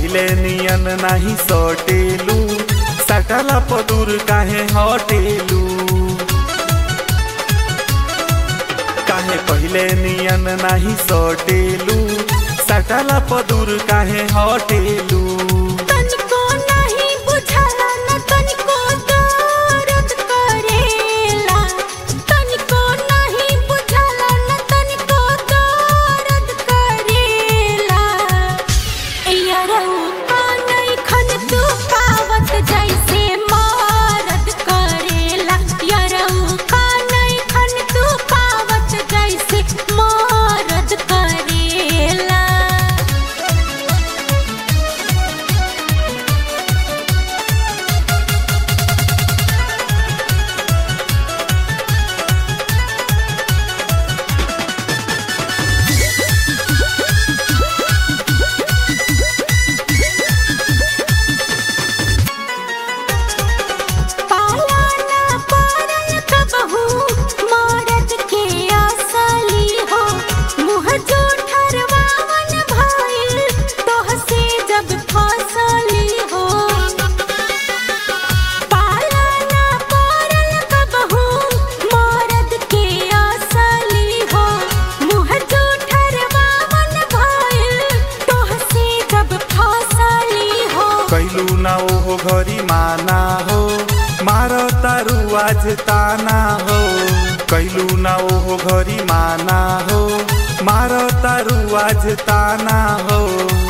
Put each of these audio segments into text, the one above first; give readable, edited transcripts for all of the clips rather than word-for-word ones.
पहिले नियन नाही सटेलू, सटला पदूर काहे हटेलू। काहे पहिले नियन नाही सटेलू, सटला पदूर काहे हटेलू। कैलू ना ओहो घरी माना हो, मारो तारू आज ताना हो। कैलू ना ओहो घरी माना हो, मारो तारू आज ताना हो।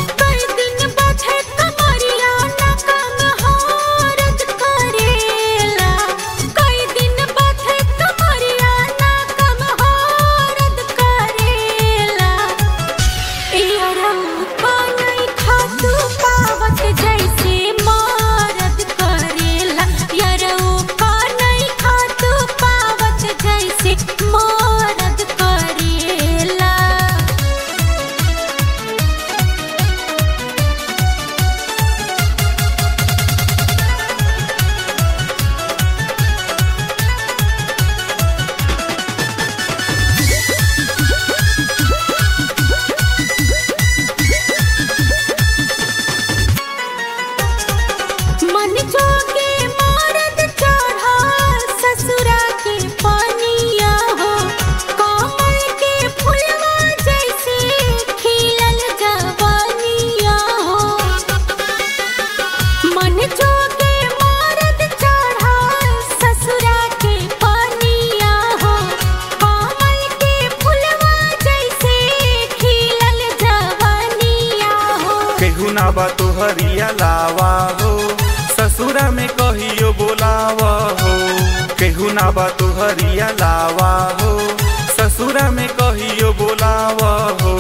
केहू ना बा तोहरिया लावा हो, ससुरा में कहियो बोलावा हो। केहू ना बा तोहरिया लावा हो, ससुरा में कहियो बोलावा हो।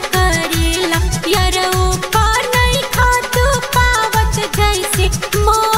more